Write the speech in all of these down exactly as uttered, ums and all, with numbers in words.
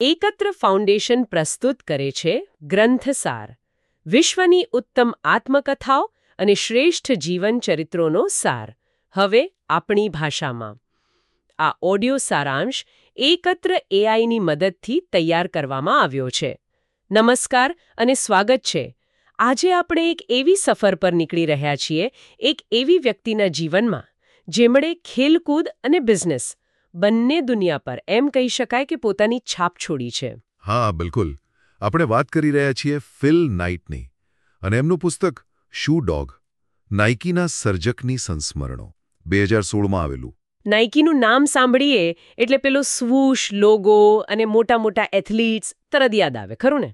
એકત્ર ફાઉન્ડેશન પ્રસ્તુત કરે છે ગ્રંથસાર, વિશ્વની ઉત્તમ આત્મકથાઓ અને શ્રેષ્ઠ જીવન ચરિત્રોનો સાર, હવે આપણી ભાષામાં. આ ઓડિયો સારાંશ એકત્ર એઆઈની મદદથી તૈયાર કરવામાં આવ્યો છે. નમસ્કાર અને સ્વાગત છે. આજે આપણે એક એવી સફર પર નીકળી રહ્યા છીએ, એક એવી વ્યક્તિના જીવનમાં જેમણે ખેલકૂદ અને બિઝનેસ બંને દુનિયા પર એમ કહી શકાય કે પોતાની છાપ છોડી છે. હા, બિલકુલ. આપણે વાત કરી રહ્યા છીએ ફિલ નાઇટની અને એમનું પુસ્તક શૂ ડોગ, નાઇકીના સર્જકની સંસ્મરણો, બે હજાર સોળમાં આવેલું. નાઇકીનું નામ સાંભળીએ એટલે પેલો સ્વૂશ, લોગો અને મોટા મોટા એથ્લીટ્સ તરત યાદ આવે, ખરું ને?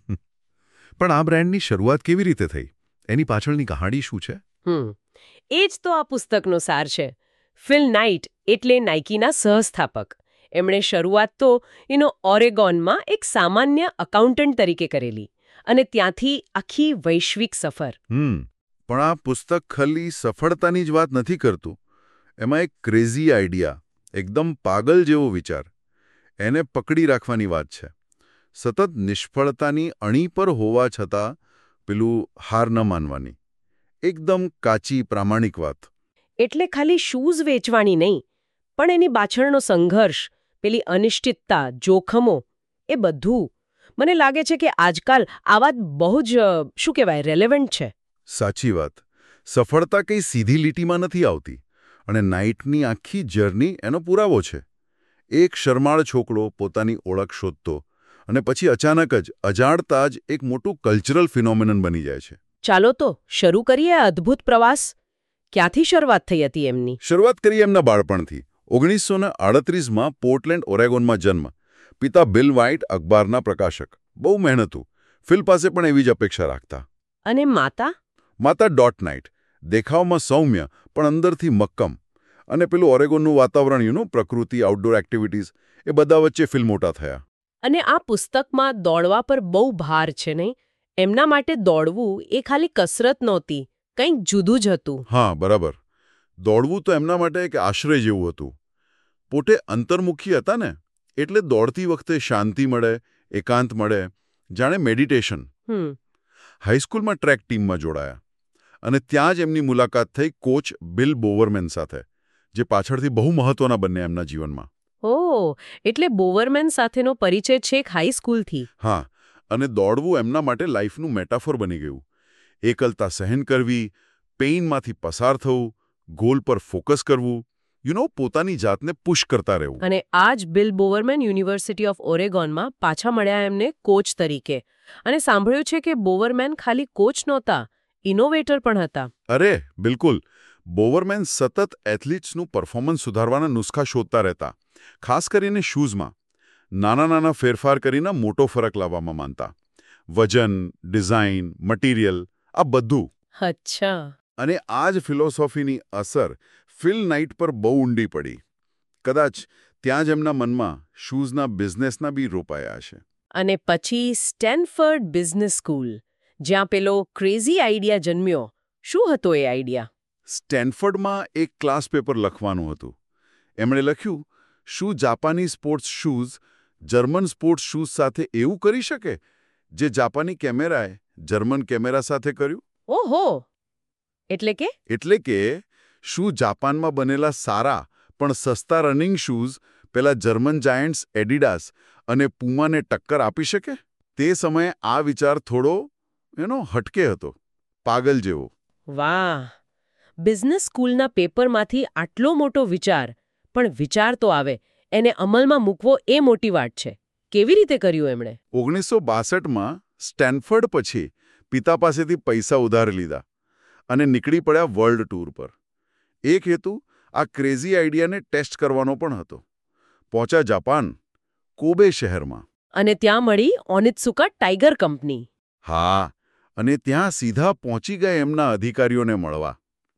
પણ આ બ્રાન્ડની શરૂઆત કેવી રીતે થઈ? એની પાછળની કહાણી શું છે? હમ એ જ તો આ પુસ્તકનો સાર છે. ફિલ નાઇટ એટલે નાઇકીના સહસ્થાપક. એમણે શરૂઆત તો એનો ઓરેગોનમાં એક સામાન્ય અકાઉન્ટન્ટ તરીકે કરેલી અને ત્યાંથી આખી વૈશ્વિક સફર. હમ પણ આ પુસ્તક ખાલી સફળતાની જ વાત નથી કરતું. એમાં એક ક્રેઝી આઈડિયા, એકદમ પાગલ જેવો વિચાર, એને પકડી રાખવાની વાત છે. સતત નિષ્ફળતાની અણી પર હોવા છતાં પેલું હાર ન માનવાની, એકદમ કાચી પ્રામાણિક વાત. એટલે ખાલી શૂઝ વેચવાની નહીં, પણ એની પાછળનો સંઘર્ષ, પેલી અનિશ્ચિતતા, જોખમો, એ બધું મને લાગે છે કે આજકાલ આ વાત બહુ જ શું કહેવાય રેલેવન્ટ છે. સાચી વાત. સફળતા કંઈ સીધી લીટીમાં નથી આવતી અને નાઇટની આખી જર્ની એનો પુરાવો છે. એક શરમાળ છોકરો પોતાની ઓળખ શોધતો અને પછી અચાનક જ અજાણતા જ એક મોટું કલ્ચરલ ફિનોમિનન બની જાય છે. ચાલો તો શરૂ કરીએ આ અદ્ભુત પ્રવાસ. ક્યાંથી શરૂઆત થઈ હતી એમની? શરૂઆત કરીએ એમના બાળપણથી. ઓગણીસો આડત્રીસમાં પોર્ટલેન્ડ, ઓરેગોનમાં જન્મ. પિતા બિલ વ્હાઇટ અખબારના પ્રકાશક. બહુ મહેનતુ. ફિલ પાસે પણ એવી જ અપેક્ષા રાખતા. અને માતા? માતા ડોટ નાઇટ. દેખાવમાં સૌમ્ય પણ અંદરથી મક્કમ. અને પેલું ઓરેગોનનું વાતાવરણ, યુ નો, પ્રકૃતિ, આઉટડોર એક્ટિવિટીઝ, એ બધા વચ્ચે ફિલ મોટા થયા. અને આ પુસ્તકમાં દોડવા પર બહુ ભાર છે નહીં? એમના માટે દોડવું એ ખાલી કસરત નહોતી, કંઈક જુદું જ હતું. હા, બરાબર. દોડવું તો એમના માટે એક આશ્રય જેવું હતું. પોતે અંતર્મુખી હતા ને, એટલે દોડતી વખતે શાંતિ મળે, એકાંત મળે, જાણે મેડિટેશન. હમ હાઈસ્કૂલમાં ટ્રેક ટીમમાં જોડાયા અને ત્યાં જ એમની મુલાકાત થઈ કોચ બિલ બોવરમેન સાથે, જે પાછળથી બહુ મહત્વના બન્યા એમના જીવનમાં. ઓહ, એટલે બોવરમેન સાથેનો પરિચય છેક હાઈસ્કૂલથી. હા, અને દોડવું એમના માટે લાઈફનું મેટાફોર બની ગયું. એકલતા સહન કરવી, પેઇનમાંથી પસાર થવું, ગોલ પર ફોકસ કરવું, યુ નો, પોતાની જાતને પુશ કરતા રહેવું. અને આ જ બિલ બોવરમેન યુનિવર્સિટી ઓફ ઓરેગોનમાં પાછા મળ્યા એમને કોચ તરીકે. અને સાંભળ્યું છે કે બોવરમેન ખાલી કોચ નહોતા, ઇનોવેટર પણ હતા. અરે બિલકુલ. બોવરમેન સતત એથ્લીટ્સનું પરફોર્મન્સ સુધારવાના નુસ્ખા શોધતા રહેતા, ખાસ કરીને શૂઝમાં. નાના નાના ફેરફાર કરીને મોટો ફરક લાવવામાં માનતા. વજન, ડિઝાઇન, મટીરિયલ, આ બધું. અચ્છા. અને આ જ ફિલોસોફીની અસર ફિલ નાઇટ પર બહુ ઊંડી પડી. કદાચ ત્યાં જ એમના મનમાં શૂઝના બિઝનેસના બી રોપાયા હશે. અને પછી સ્ટેનફર્ડ બિઝનેસ સ્કૂલ, જ્યાં પેલો ક્રેઝી આઈડિયા જન્મ્યો. શું હતો એ આઈડિયા? સ્ટેનફર્ડમાં એક ક્લાસ પેપર લખવાનું હતું. એમણે લખ્યું, શું જાપાની sports shoes German sports shoes સાથે એવું કરી શકે જે જાપાની કેમેરાએ જર્મન કેમેરા સાથે કર્યું? ઓહો, એટલે કે? એટલે કે શું જાપાનમાં બનેલા સારા પણ સસ્તા રનિંગ શૂઝ પેલા જર્મન જાયન્ટ્સ એડિડાસ અને પુમાને ટક્કર આપી શકે? તે સમયે આ વિચાર થોડો એનો હટકે હતો, પાગલ જેવો. વાહ, બિઝનેસ સ્કૂલના પેપરમાંથી આટલો મોટો વિચાર. પણ વિચાર તો આવે, એને અમલમાં મૂકવો એ મોટી વાત છે. કેવી રીતે કર્યું એમણે? ઓગણીસો બાસઠમાં સ્ટેનફર્ડ પછી પિતા પાસેથી પૈસા ઉધાર લીધા અને નીકળી પડ્યા વર્લ્ડ ટૂર પર. એક હેતુ આ ક્રેઝી આઈડિયાને ટેસ્ટ કરવાનો પણ હતો. પહોંચ્યા જાપાન, કોબે શહેરમાં. અને ત્યાં મળી ઓનિત્સુકા ટાઈગર કંપની. હા, અને ત્યાં સીધા પહોંચી ગયા એમના અધિકારીઓને મળવા.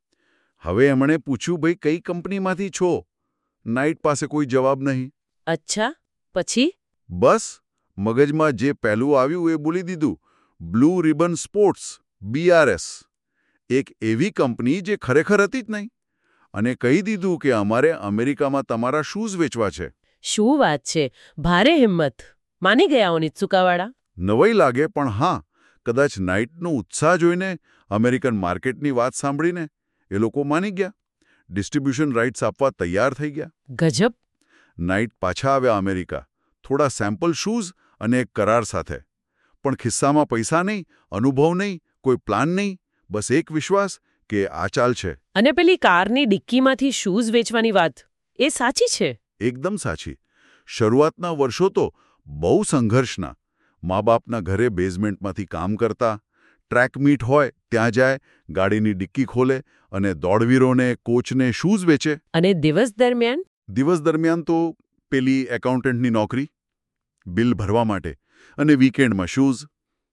હવે એમણે પૂછ્યું, ભાઈ કઈ કંપનીમાંથી છો? નાઇટ પાસે કોઈ જવાબ નહીં. અચ્છા, પછી? બસ મગજમાં જે પહેલું આવ્યું એ બોલી દીધું, blue ribbon sports, B R S. એક એવી કંપની જે ખરેખર હતી જ નહીં. અને કહી દીધું કે અમારે અમેરિકામાં તમારા શૂઝ વેચવા છે. શું વાત છે, ભારે હિંમત. માની ગયા ઓનિત્સુકાવાળા? નવાઈ લાગે, પણ હા, કદાચ નાઇટનો ઉત્સાહ જોઈને, અમેરિકન માર્કેટની વાત સાંભળીને એ લોકો માની ગયા. ડિસ્ટ્રીબ્યુશન રાઇટ્સ આપવા તૈયાર થઈ ગયા. ગજબ. નાઇટ પાછા આવ્યા અમેરિકા, થોડા સેમ્પલ શૂઝ અને એક કરાર સાથે. પણ ખિસ્સામાં પૈસા નહીં, અનુભવ નહીં, કોઈ પ્લાન નહીં, બસ એક વિશ્વાસ કે આ ચાલશે. અને પેલી કારની ડિક્કીમાંથી શૂઝ વેચવાની વાત, એ સાચી છે? એકદમ સાચી. શરૂઆતના વર્ષો તો બહુ સંઘર્ષના. મા બાપના ઘરે બેઝમેન્ટમાંથી કામ કરતા, ટ્રેક મીટ હોય ત્યાં જાય, ગાડીની ડિક્કી ખોલે અને દોડવીરોને, કોચને શૂઝ વેચે. અને દિવસ દરમિયાન? દિવસ દરમિયાન તો પેલી એકાઉન્ટન્ટની નોકરી, બિલ ભરવા માટે, અને વીકેન્ડમાં શૂઝ.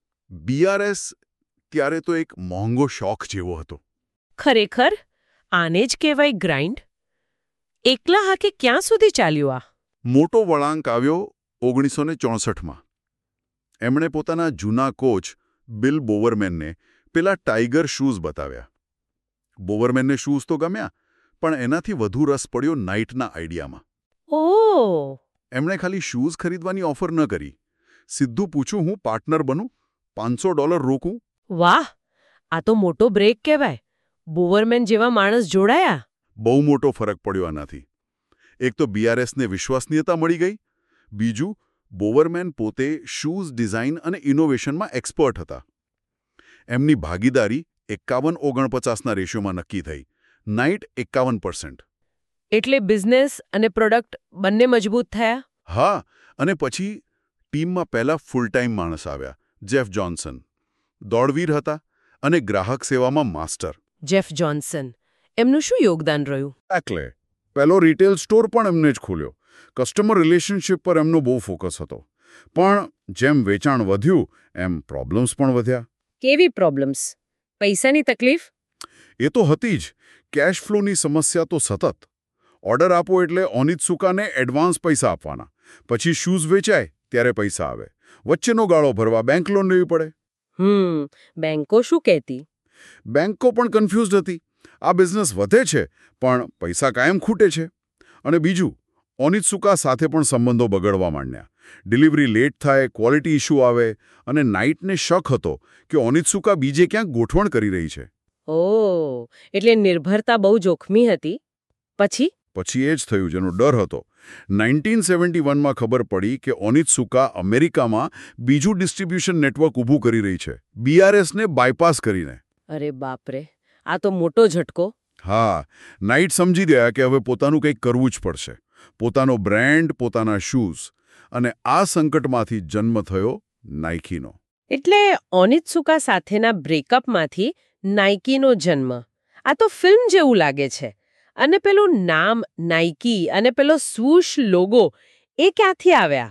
બીઆરએસ ત્યારે તો એક મોંઘો શોખ જેવો હતો. ખરેખર આને જ કહેવાય ગ્રાઇન્ડ? એકલા હાકે ક્યાં સુધી ચાલ્યું આ? મોટો વળાંક આવ્યો ઓગણીસો ને ચોસઠમાં. એમણે પોતાના જૂના કોચ બિલ બોવરમેનને પેલા ટાઈગર શૂઝ બતાવ્યા. બોવરમેનને શૂઝ તો ગમ્યા, પણ એનાથી વધુ રસ પડ્યો નાઇટના આઈડિયામાં. ઓહ! એમણે ખાલી શૂઝ ખરીદવાની ઓફર ન કરી. સીધું પૂછું, હું પાર્ટનર બનું, પાંચસો ડોલર રોકું. વાહ, આ તો મોટો બ્રેક કહેવાય. બોવરમેન જેવા માણસ જોડાયા. બહુ મોટો ફરક પડ્યો આનાથી. એક તો બીઆરએસને વિશ્વસનીયતા મળી ગઈ. બીજું, બોવરમેન પોતે શૂઝ ડિઝાઇન અને ઇનોવેશનમાં એક્સપર્ટ હતા. એમની ભાગીદારી એકાવન ઓગણપચાસના રેશિયોમાં નક્કી થઈ. નાઇટ એકાવન પર્સન્ટ. એટલે બિઝનેસ અને પ્રોડક્ટ બંને મજબૂત થયા? હા, અને પછી ટીમમાં પહેલા ફૂલ ટાઈમ માણસ આવ્યા, જેફ જોન્સન. દોડવીર હતા અને ગ્રાહક સેવામાં માસ્ટર. જેફ જોન્સન, એમનું શું યોગદાન રહ્યું? એટલે પહેલો રિટેલ સ્ટોર પણ એમને જ ખોલ્યો. કસ્ટમર રિલેશનશિપ પર એમનો બહુ ફોકસ હતો. પણ જેમ વેચાણ વધ્યું એમ પ્રોબ્લેમ્સ પણ વધ્યા. કેવી પ્રોબ્લેમ્સ? પૈસાની તકલીફ? એ તો હતી જ. કેશ ફ્લોની સમસ્યા તો સતત. ઓર્ડર આપો એટલે ઓનિત્સુકાને એડવાન્સ પૈસા આપવાના, પછી શૂઝ વેચાય ત્યારે પૈસા આવે, વચ્ચેનો ગાળો ભરવા બેંક લોન લેવી પડે. હમ બેંકો શું કહેતી? બેંકો પણ કન્ફ્યુઝડ હતી. આ બિઝનેસ વધે છે પણ પૈસા કાયમ ખૂટે છે. અને બીજું, ઓનિત્સુકા સાથે પણ સંબંધો બગડવા માંડ્યા. ડિલિવરી લેટ થાય, ક્વોલિટી ઇશ્યુ આવે, અને નાઇટને શક હતો કે ઓનિત્સુકા બીજે ક્યાંક ગોઠવણ કરી રહી છે. ઓહ, એટલે નિર્ભરતા બહુ જોખમી હતી. પછી? પછી એ જ થયું જેનો ડર હતો. નાઇન્ટીન સેવન્ટી વનમાં ખબર પડી કે ઓનિત્સુકા અમેરિકામાં બીજું ડિસ્ટ્રીબ્યુશન નેટવર્ક ઊભું કરી રહી છે, બીઆરએસને બાયપાસ કરીને. અરે બાપરે, આ તો મોટો ઝટકો. હા, નાઇટ સમજી ગયા કે હવે પોતાનું કંઈક કરવું જ પડશે. પોતાનો બ્રાન્ડ, પોતાના શૂઝ. અને આ સંકટમાંથી જન્મ થયો નાઇકીનો. એટલે ઓનિત્સુકા સાથેના બ્રેકઅપમાંથી નાઇકીનો જન્મ. આ તો ફિલ્મ જેવું લાગે છે. અને પેલું નામ નાઇકી અને પેલો સ્વૂશ લોગો, એ ક્યાંથી આવ્યા?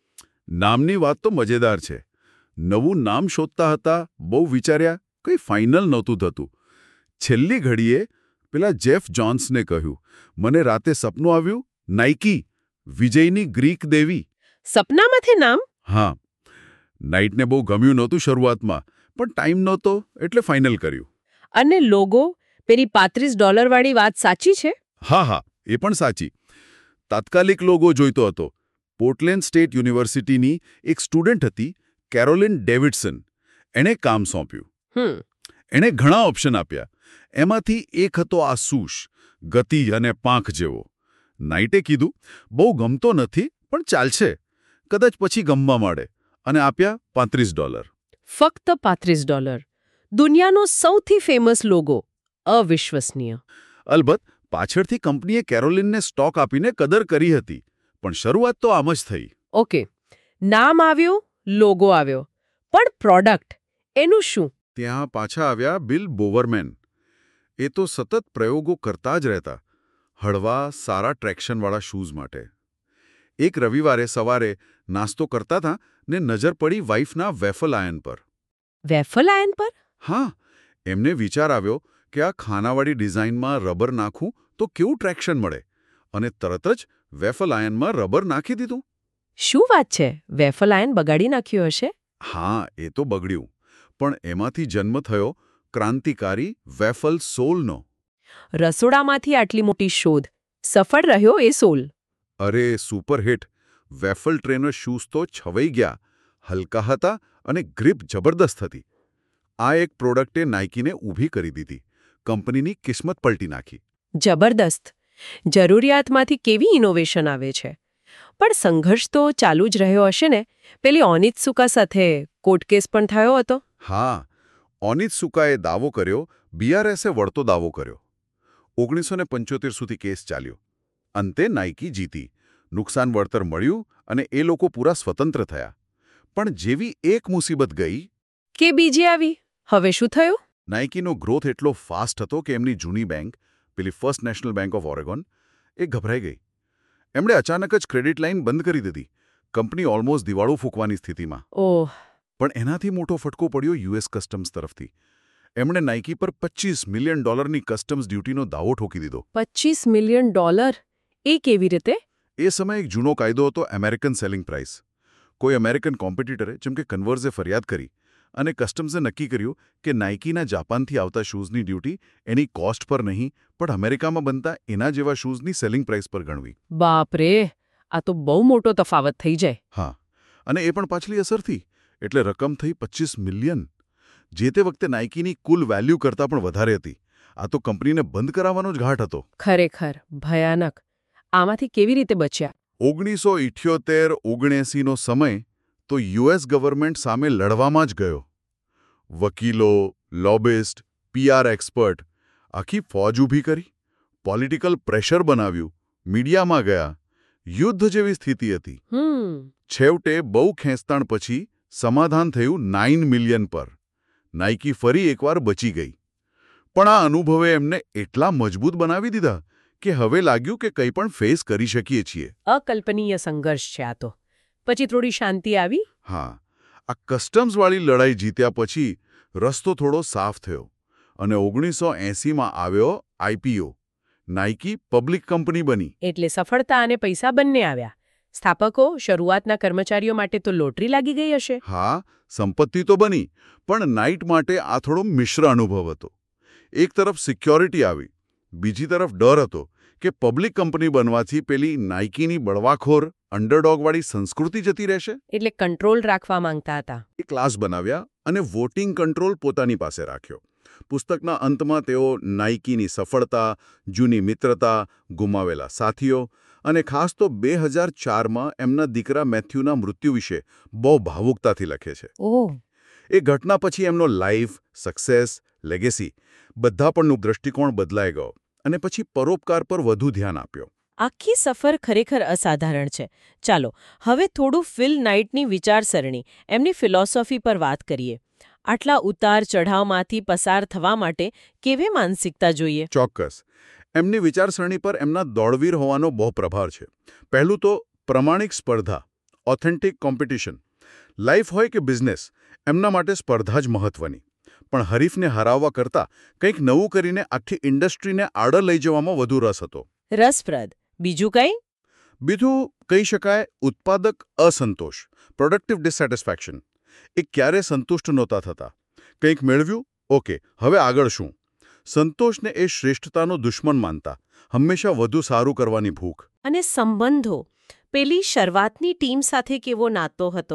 નામની વાત તો મજેદાર છે. નવું નામ શોધતા હતા, બહુ વિચાર્યા, કંઈ ફાઇનલ નહોતું થતું. છેલ્લી ઘડીએ પેલા જેફ જોન્સને કહ્યું, મને રાતે સપનું આવ્યું, નાઇકી, વિજયની ગ્રીક દેવી. સપનામાંથી નામ? હા. નાઇટને બહુ ગમ્યું નહોતું શરૂઆતમાં, પણ ટાઈમ નહોતો એટલે ફાઇનલ કર્યું. અને લોગો, પેલી પાંત્રીસ ડોલરવાળી વાત સાચી છે? હા હા, એ પણ સાચી. તાત્કાલિક લોગો જોઈતો હતો. પોર્ટલેન્ડ સ્ટેટ યુનિવર્સિટીની એક સ્ટુડન્ટ હતી, કેરોલિન ડેવિડસન. એણે કામ સોંપ્યું. હમ એણે ઘણા ઓપ્શન આપ્યા. એમાંથી એક હતો આ સૂશ, ગતિ અને પાંખ જેવો. નાઇટે કીધું, બહુ ગમતો નથી, પણ ચાલશે. કદાચ પછી ગમવા માંડે. અને આપ્યા પાંત્રીસ ડોલર. ફક્ત પાંત્રીસ ડોલર. દુનિયાનો સૌથી ફેમસ લોગો. અવિશ્વસનીય. અલબત્ત પાછળથી કંપનીએ કેરોલિનને સ્ટોક આપીને કદર કરી હતી, પણ શરૂઆત તો આમ જ થઈ. ઓકે, નામ આવ્યું, લોગો આવ્યો, પણ પ્રોડક્ટ, એનું શું? ત્યાં પાછા આવ્યા બિલ બોવરમેન. એ તો સતત પ્રયોગો કરતા જ રહેતા, હળવા, સારા ટ્રેક્શનવાળા શૂઝ માટે. એક રવિવારે સવારે નાસ્તો કરતા હતા ને નજર પડી વાઇફના વેફલ આયન પર. વેફલ આયન પર? હા, એમને વિચાર આવ્યો કે આ ખાનાવાળી ડિઝાઇનમાં રબર નાખું તો કેવું ટ્રેક્શન મળે, અને તરત જ વેફલ આયનમાં રબર નાખી દીધું. શું વાત છે? વેફલ આયન બગાડી નાખ્યું હશે? હા, એ તો બગડ્યું, પણ એમાંથી જન્મ થયો ક્રાંતિકારી વેફલ સોલનો. રસોડામાંથી આટલી મોટી શોધ, સફળ રહ્યો એ સોલ? અરે સુપરહિટ. વેફલ ટ્રેનર શૂઝ તો છવાઈ ગયા, હલકા હતા અને ગ્રીપ જબરદસ્ત હતી. આ એક પ્રોડક્ટે નાઇકીને ઊભી કરી દીધી, કંપનીની કિસ્મત પલટી નાખી. જબરદસ્ત. જરૂરિયાતમાંથી કેવી ઇનોવેશન આવે છે. પણ સંઘર્ષ તો ચાલુ જ રહ્યો હશે ને? પેલી ઓનિત્સુકા સાથે કોર્ટ કેસ પણ થયો હતો. હા, ઓનિત્સુકાએ દાવો કર્યો, બીઆરએસે વળતો દાવો કર્યો. ઓગણીસો પંચોતેર સુધી કેસ ચાલ્યો. અંતે નાઇકી જીતી, નુકસાન વળતર મળ્યું અને એ લોકો પૂરા સ્વતંત્ર થયા. પણ જેવી એક મુસીબત ગઈ કે બીજી આવી. હવે શું થયું? નાઇકીનો ગ્રોથ એટલો ફાસ્ટ હતો કે એમની જૂની બેંક, પેલી first national bank of Oregon, એ ગભરાઈ ગઈ. એમણે અચાનક જ ક્રેડિટ લાઇન બંધ કરી દીધી. કંપની ઓલમોસ્ટ દિવાળું ફૂંકવાની સ્થિતિમાં. ઓહ. પણ એનાથી મોટો ફટકો પડ્યો યુએસ કસ્ટમ્સ તરફથી. એમણે નાઇકી પર પચીસ મિલિયન ડોલરની કસ્ટમ્સ ડ્યુટીનો દાવો ઠોકી દીધો. પચીસ મિલિયન ડોલર? એ કેવી રીતે? એ સમયે એક જૂનો કાયદો હતો, અમેરિકન સેલિંગ પ્રાઇસ. કોઈ અમેરિકન કોમ્પિટિટરે જેમ કે કન્વર્સે ફરિયાદ કરી અને કસ્ટમ્સે નક્કી કર્યું કે નાઇકીના જાપાનથી આવતા શૂઝની ડ્યુટી એની કોસ્ટ પર નહીં પણ અમેરિકામાં બનતા એના જેવા શૂઝની સેલિંગ પ્રાઇસ પર ગણવી. બાપ રે, આ તો બહુ મોટો તફાવત થઈ જાય. હા, અને એ પણ પાછલી અસરથી. એટલે રકમ થઈ પચીસ મિલિયન. જે તે વખતે નાઇકીની કુલ વેલ્યુ કરતાં પણ વધારે હતી. આ તો કંપનીને બંધ કરાવવાનો જ ઘાટ હતો. ખરેખર ભયાનક. આમાંથી કેવી રીતે બચ્યા? ઓગણીસો ઇઠ્યોતેર ઓગણએંસીનો સમય તો યુએસ ગવર્મેન્ટ સામે લડવામાં જ ગયો. વકીલો, લોબિસ્ટ, પીઆર એક્સપર્ટ, આખી ફોજ ઊભી કરી, પોલિટિકલ પ્રેશર બનાવ્યું, મીડિયામાં ગયા. યુદ્ધ જેવી સ્થિતિ હતી. હમ છેવટે બહુ ખેંચતાણ પછી સમાધાન થયું નાઇન મિલિયન પર. નાઇકી ફરી એકવાર બચી ગઈ. પણ આ અનુભવે એમને એટલા મજબૂત બનાવી દીધા કે હવે લાગ્યું કે કંઈ પણ ફેસ કરી શકીએ છીએ. અકલ્પનીય સંઘર્ષ છે આ તો. પછી થોડી શાંતિ આવી? હા, આ કસ્ટમ્સવાળી લડાઈ જીત્યા પછી રસ્તો થોડો સાફ થયો અને ઓગણીસો એંસીમાં આવ્યો આઈપીઓ. નાઇકી પબ્લિક કંપની બની. એટલે સફળતા અને પૈસા બંને આવ્યા. સ્થાપકો, શરૂઆતના કર્મચારીઓ માટે તો લોટરી લાગી ગઈ હશે. હા, સંપત્તિ તો બની, પણ નાઇટ માટે આ થોડો મિશ્ર અનુભવ હતો. એક તરફ સિક્યોરિટી આવી, બીજી તરફ ડર હતો કે પબ્લિક કંપની બનવાથી પેલી નાઇકીની બળવાખોર, અંડરડોગવાળી સંસ્કૃતિ જતી રહેશે. એટલે કંટ્રોલ રાખવા માંગતા હતા. એ ક્લાસ બનાવ્યા અને વોટિંગ કંટ્રોલ પોતાની પાસે રાખ્યો. પુસ્તકના અંતમાં તેઓ નાઇકીની સફળતા, જૂની મિત્રતા, ગુમાવેલા સાથીઓ અને ખાસ તો બે હજાર ચારમાં એમના દીકરા મેથ્યુના મૃત્યુ વિશે બહુ ભાવુકતાથી લખે છે. ઓહ. એ ઘટના પછી એમનો લાઈફ, સક્સેસ, લેગેસી બધા પરનો દૃષ્ટિકોણ બદલાઈ ગયો અને પછી પરોપકાર પર વધુ ધ્યાન આપ્યો. આખી સફર ખરેખર અસાધારણ છે. ચાલો હવે થોડું ફિલ નાઇટની વિચારસરણી, એમની ફિલોસોફી પર વાત કરીએ. આટલા ઉતાર ચઢાવમાંથી પસાર થવા માટે કેવી માનસિકતા જોઈએ? ચોક્કસ. એમની વિચારસરણી પર એમના દોડવીર હોવાનો બહુ પ્રભાવ છે. પહેલું તો પ્રમાણિક સ્પર્ધા, ઓથેન્ટિક કોમ્પિટિશન. લાઈફ હોય કે બિઝનેસ, એમના માટે સ્પર્ધા જ મહત્વની. પણ હરીફને હરાવવા કરતાં કંઈક નવું કરીને આખી ઇન્ડસ્ટ્રીને આગળ લઈ જવામાં વધુ રસ હતો. રસપ્રદ. બીજું કંઈ? બીજું કહી શકાય ઉત્પાદક અસંતોષ, પ્રોડક્ટિવ ડિસેટિસ્ફેક્શન. એ ક્યારે સંતુષ્ટ નહોતા થતા. કંઈક મેળવ્યું, ઓકે, હવે આગળ શું? સંતોષને એ શ્રેષ્ઠતાનો દુશ્મન માનતા, હંમેશા વધુ સારું કરવાની ભૂખ. અને સંબંધો, પેલી શરૂઆતની ટીમ સાથે કેવો નાતો હતો?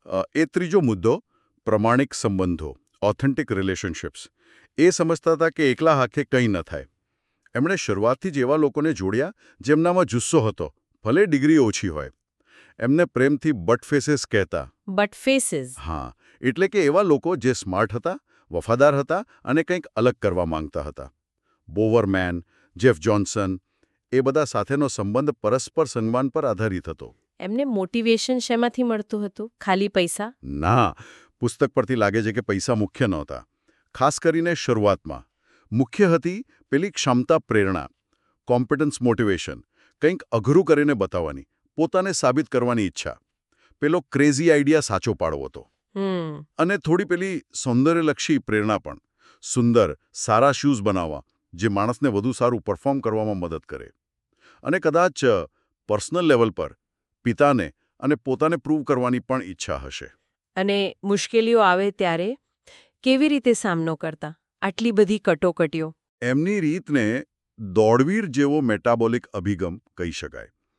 એ ત્રીજો મુદ્દો, પ્રમાણિક સંબંધો, ઓથેન્ટિક રિલેશનશિપ્સ. એ સમજતા હતા કે એકલા હાથે કંઈ ન થાય. એમણે શરૂઆતથી જ એવા લોકોને જોડ્યા જેમનામાં જુસ્સો હતો, ભલે ડિગ્રી ઓછી હોય. એમને પ્રેમથી બટ ફેસીસ કહેતા. Butt faces? હા, એટલે કે એવા લોકો જે સ્માર્ટ હતા, વફાદાર હતા અને કંઈક અલગ કરવા માંગતા હતા. બોવરમેન, જેફ જોન્સન, એ બધા સાથેનો સંબંધ પરસ્પર સન્માન પર આધારિત હતો. એમને મોટિવેશન શેમાંથી મળતું હતું? ખાલી પૈસા? ના, પુસ્તક પરથી લાગે છે કે પૈસા મુખ્ય નહોતા. ખાસ કરીને શરૂઆતમાં. મુખ્ય હતી પેલી ક્ષમતા પ્રેરણા, કોમ્પિટન્સ મોટિવેશન, કંઈક અઘરું કરીને બતાવવાની, પોતાને સાબિત કરવાની ઈચ્છા. પેલો ક્રેઝી આઈડિયા સાચો પાડવો હતો. અને થોડી પેલી સૌંદર્યલક્ષી પ્રેરણા પણ. સુંદર, સારા શૂઝ બનાવવા, જે માણસને વધુ સારું પરફોર્મ કરવામાં મદદ કરે. અને કદાચ પર્સનલ લેવલ પર પિતાને અને પોતાને પ્રૂવ કરવાની પણ ઈચ્છા હશે. અને મુશ્કેલીઓ આવે ત્યારે કેવી રીતે સામનો કરતા આટલી બધી કટોકટીઓ? એમની રીતને દોડવીર જેવો મેટાબોલિક અભિગમ કહી શકાય.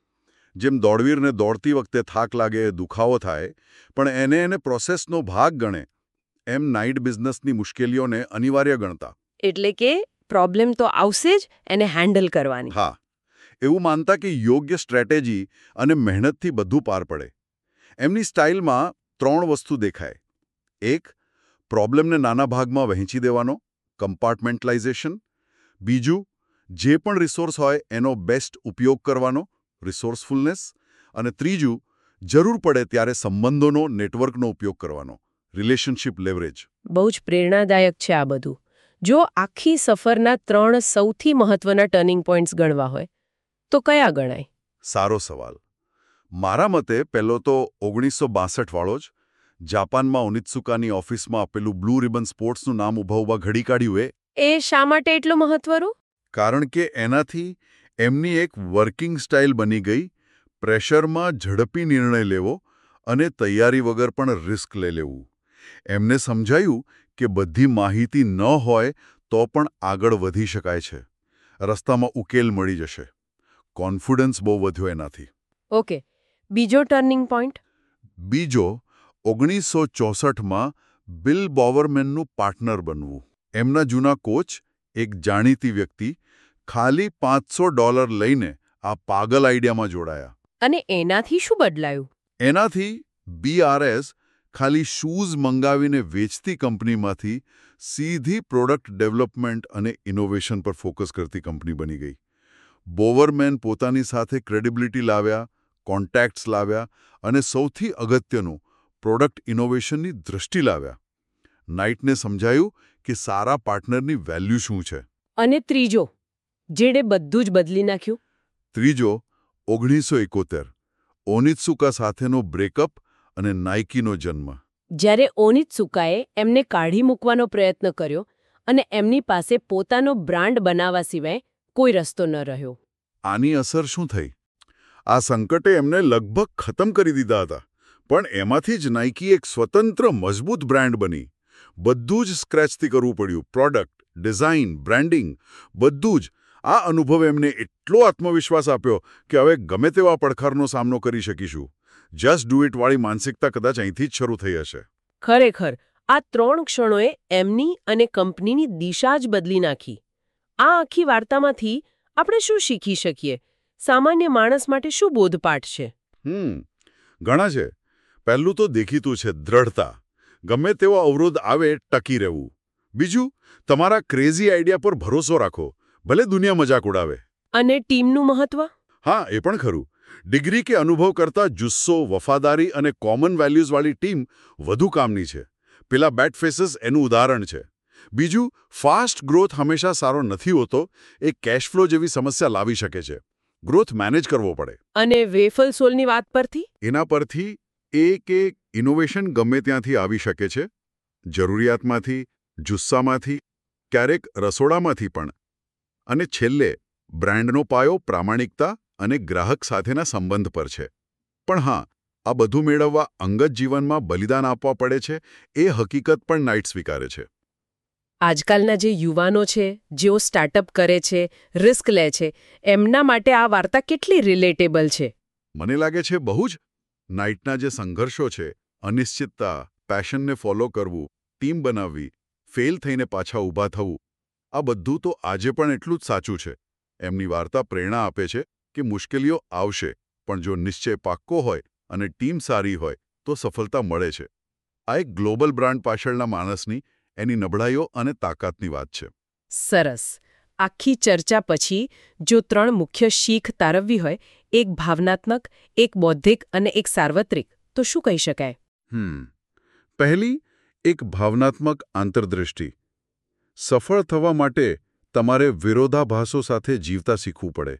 જેમ દોડવીરને દોડતી વખતે થાક લાગે, દુખાવો થાય, પણ એને એને પ્રોસેસનો ભાગ ગણે, એમ નાઇટ બિઝનેસની મુશ્કેલીઓને અનિવાર્ય ગણતા. એટલે કે પ્રોબ્લેમ તો આવશે જ, એને હેન્ડલ કરવાની. હા, એવું માનતા કે યોગ્ય સ્ટ્રેટેજી અને મહેનતથી બધું પાર પડે. એમની સ્ટાઇલમાં ત્રણ વસ્તુ દેખાય. એક, પ્રોબ્લેમને નાના ભાગમાં વહેંચી દેવાનો, કમ્પાર્ટમેન્ટલાઇઝેશન. બીજું, જે પણ રિસોર્સ હોય એનો બેસ્ટ ઉપયોગ કરવાનો, રિસોર્સફુલનેસ. અને ત્રીજું, જરૂર પડે ત્યારે સંબંધોનો, નેટવર્કનો ઉપયોગ કરવાનો, રિલેશનશિપ લેવરેજ. બહુ જ પ્રેરણાદાયક છે આ બધું. જો આખી સફરના ત્રણ સૌથી મહત્વના ટર્નિંગ પોઈન્ટ્સ ગણવા હોય તો કયા ગણાય? સારો સવાલ. મારા મતે પહેલો તો ઓગણીસો બાસઠ વાળો જ, જાપાનમાં ઓનિત્સુકાની ઓફિસમાં આપેલું બ્લુ રિબન સ્પોર્ટ્સનું નામ ઊભા ઊભા ઘડી કાઢ્યું એ. એ શા માટે એટલું મહત્વનું? કારણ કે એનાથી એમની એક વર્કિંગ સ્ટાઇલ બની ગઈ, પ્રેશરમાં ઝડપી નિર્ણય લેવો અને તૈયારી વગર પણ રિસ્ક લઈ લેવું. એમને સમજાયું કે બધી માહિતી ન હોય તો પણ આગળ વધી શકાય છે, રસ્તામાં ઉકેલ મળી જશે. કોન્ફિડન્સ બહુ વધ્યો એનાથી. ઓકે, બીજો ટર્નિંગ પોઈન્ટ? બીજો, ઓગણીસો ચોસઠમાં બિલ બોવરમેનનું પાર્ટનર બનવું. એમના જૂના કોચ, એક જાણીતી વ્યક્તિ, ખાલી પાંચસો ડોલર લઈને આ પાગલ આઈડિયામાં જોડાયા. અને એનાથી શું બદલાયું? એનાથી બીઆરએસ ખાલી શૂઝ મંગાવીને વેચતી કંપનીમાંથી સીધી પ્રોડક્ટ ડેવલપમેન્ટ અને ઇનોવેશન પર ફોકસ કરતી કંપની બની ગઈ. બોવરમેન પોતાની સાથે ક્રેડિબિલિટી લાવ્યા, કોન્ટેક્ટ્સ લાવ્યા અને સૌથી અગત્યનું, પ્રોડક્ટ ઇનોવેશનની દૃષ્ટિ લાવ્યા. નાઇટને સમજાયું કે સારા પાર્ટનરની વેલ્યુ શું છે. અને ત્રીજો, જેણે બધું જ બદલી નાખ્યું? ત્રીજો, ઓગણીસો એકોતેર, ઓનિત્સુકા સાથેનો બ્રેકઅપ અને નાઇકીનો જન્મ. જ્યારે ઓનિત્સુકાએ એમને કાઢી મૂકવાનો પ્રયત્ન કર્યો અને એમની પાસે પોતાનો બ્રાન્ડ બનાવવા સિવાય કોઈ રસ્તો ન રહ્યો. આની અસર શું થઈ? આ સંકટે એમને લગભગ ખતમ કરી દીધા હતા, પણ એમાંથી જ નાઇકી એક સ્વતંત્ર મજબૂત બ્રાન્ડ બની. બધું જ સ્ક્રેચથી કરવું પડ્યું, પ્રોડક્ટ, ડિઝાઇન, બ્રાન્ડિંગ, બધું જ. આ અનુભવ એમને એટલો આત્મવિશ્વાસ આપ્યો કે હવે ગમે તેવા પડકારનો સામનો કરી શકીશું. જસ્ટ ડુ ઇટ વાળી માનસિકતા કદાચ અહીંથી જ શરૂ થઈ હશે. ખરેખર, આ ત્રણ ક્ષણોએ એમની અને કંપનીની દિશા જ બદલી નાખી. આ આખી વાર્તામાંથી આપણે શું શીખી શકીએ? સામાન્ય માણસ માટે શું બોધપાઠ છે? હમ ઘણા છે. પહેલું તો દેખીતું છે, દ્રઢતા. ગમે તેવો અવરોધ આવે, ટકી રહેવું. બીજું, તમારા ક્રેઝી આઈડિયા પર ભરોસો રાખો, ભલે દુનિયા મજાક ઉડાવે. અને ટીમનું મહત્વ? હા, એ પણ ખરું. ડિગ્રી કે અનુભવ કરતાં જુસ્સો, વફાદારી અને કોમન વેલ્યુઝવાળી ટીમ વધુ કામની છે. પેલા બેડ ફેસીસ એનું ઉદાહરણ છે. બીજું, ફાસ્ટ ગ્રોથ હંમેશા સારો નથી હોતો. એ કેશફ્લો જેવી સમસ્યા લાવી શકે છે. ગ્રોથ મેનેજ કરવો પડે. અને વેફલ સોલની વાત પરથી? એના પરથી એ કે ઇનોવેશન ગમે ત્યાંથી આવી શકે છે. જરૂરિયાતમાંથી, જુસ્સામાંથી, ક્યારેક રસોડામાંથી પણ. અને છેલ્લે, બ્રાન્ડનો પાયો પ્રામાણિકતા અને ગ્રાહક સાથેના સંબંધ પર છે. પણ હા, આ બધું મેળવવા અંગત જીવનમાં બલિદાન આપવા પડે છે, એ હકીકત પણ નાઇટ સ્વીકારે છે. આજકાલના જે યુવાનો છે, જેઓ સ્ટાર્ટઅપ કરે છે, રિસ્ક લે છે, એમના માટે આ વાર્તા કેટલી રિલેટેબલ છે? મને લાગે છે બહુ જ. નાઇટના જે સંઘર્ષો છે, અનિશ્ચિતતા, પેશનને ફોલો કરવું, ટીમ બનાવવી, ફેલ થઈને પાછા ઊભા થવું, આ બધું તો આજે પણ એટલું જ સાચું છે. એમની વાર્તા પ્રેરણા આપે છે કે મુશ્કેલીઓ આવશે, પણ જો નિશ્ચય પાક્કો હોય અને ટીમ સારી હોય તો સફળતા મળે છે. આ એક ગ્લોબલ બ્રાન્ડ પાછળના માણસની, એની નબળાઈઓ અને તાકાતની વાત છે. સરસ. આખી ચર્ચા પછી જો ત્રણ મુખ્ય શીખ તારવવી હોય, એક ભાવનાત્મક, એક બૌદ્ધિક અને એક સાર્વત્રિક, તો શું કહી શકાય? હમ પહેલી, એક ભાવનાત્મક આંતરદૃષ્ટિ. સફળ થવા માટે તમારે વિરોધાભાસો સાથે જીવતા શીખવું પડે.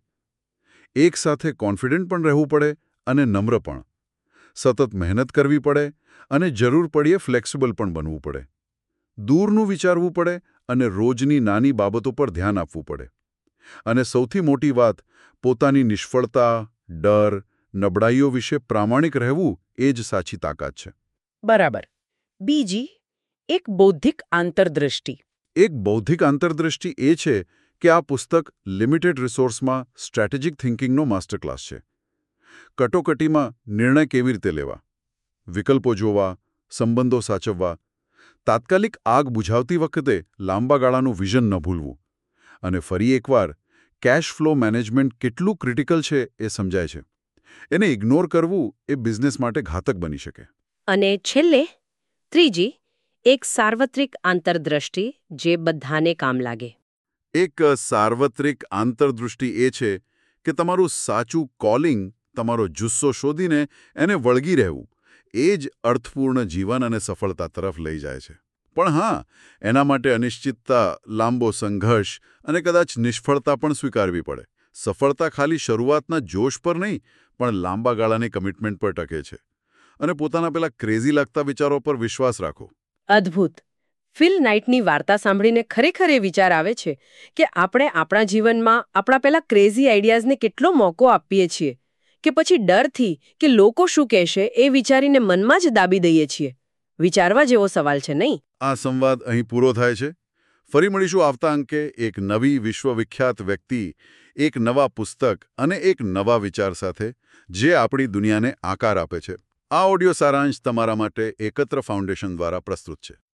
એક સાથે કોન્ફિડન્ટ પણ રહેવું પડે અને નમ્ર પણ. સતત મહેનત કરવી પડે અને જરૂર પડીએ ફ્લેક્સિબલ પણ બનવું પડે. દૂરનું વિચારવું પડે અને રોજની નાની બાબતો પર ધ્યાન આપવું પડે. અને સૌથી મોટી વાત, પોતાની નિષ્ફળતા, ડર, નબળાઈઓ વિશે પ્રામાણિક રહેવું એ જ સાચી તાકાત છે. બરાબર. બીજી, એક બૌદ્ધિક આંતરદૃષ્ટિ. એક બૌદ્ધિક આંતરદૃષ્ટિ એ છે કે આ પુસ્તક લિમિટેડ રિસોર્સમાં સ્ટ્રેટેજિક થિંકિંગનો માસ્ટર ક્લાસ છે. કટોકટીમાં નિર્ણય કેવી રીતે લેવા, વિકલ્પો જોવા, સંબંધો સાચવવા, તાત્કાલિક આગ બુઝાવતી વખતે લાંબા ગાળાનું વિઝન ન ભૂલવું. અને ફરી એકવાર કેશ ફ્લો મેનેજમેન્ટ કેટલું ક્રિટિકલ છે એ સમજાય છે. એને ઇગ્નોર કરવું એ બિઝનેસ માટે ઘાતક બની શકે. અને છેલ્લે ત્રીજી, એક સાર્વત્રિક આંતરદ્રષ્ટિ જે બધાને કામ લાગે. એક સાર્વત્રિક આંતરદૃષ્ટિ એ છે કે તમારું સાચું કોલિંગ, તમારો જુસ્સો શોધીને એને વળગી રહેવું, એ જ અર્થપૂર્ણ જીવન અને સફળતા તરફ લઈ જાય છે. પણ હા, એના માટે અનિશ્ચિતતા, લાંબો સંઘર્ષ અને કદાચ નિષ્ફળતા પણ સ્વીકારવી પડે. સફળતા ખાલી શરૂઆતના જોશ પર નહીં, પણ લાંબા ગાળાની કમિટમેન્ટ પર ટકે છે. અને પોતાના પેલા ક્રેઝી લાગતા વિચારો પર વિશ્વાસ રાખો. અદ્ભુત. ફિલ નાઇટની વાર્તા સાંભળીને ખરેખર એ વિચાર આવે છે કે આપણે આપણા જીવનમાં આપણા પેલા ક્રેઝી આઈડિયાઝને કેટલો મોકો આપીએ છીએ, કે પછી ડરથી કે લોકો શું કહેશે એ વિચારીને મનમાં જ દાબી દઈએ છીએ. વિચારવા જેવો સવાલ છે, નહીં? આ સંવાદ અહીં પૂરો થાય છે. ફરી મળીશું આવતા અંકે એક નવી વિશ્વવિખ્યાત વ્યક્તિ, એક નવા પુસ્તક અને એક નવા વિચાર સાથે, જે આપણી દુનિયાને આકાર આપે છે. આ ઓડિયો સારાંશ તમારા માટે એકત્ર ફાઉન્ડેશન દ્વારા પ્રસ્તુત છે.